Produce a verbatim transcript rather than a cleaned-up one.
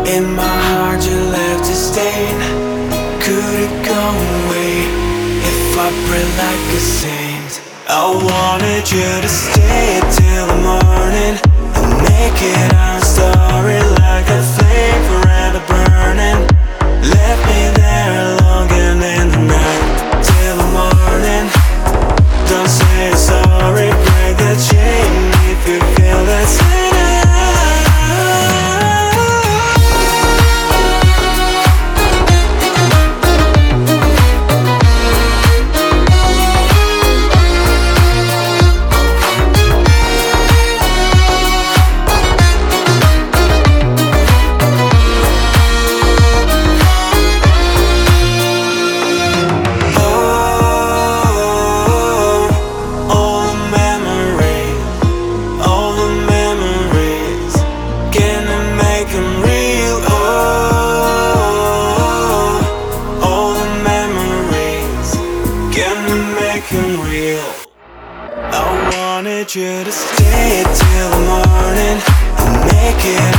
In my heart you left a stain. Could it go away if I pray like a saint? I wanted you to stay till the morning and make it our story, like a flame forever burning. Left me there longing in the night till the morning. Don't say sorry, break the chain if you feel that same. Real. I wanted you to stay till the morning and make it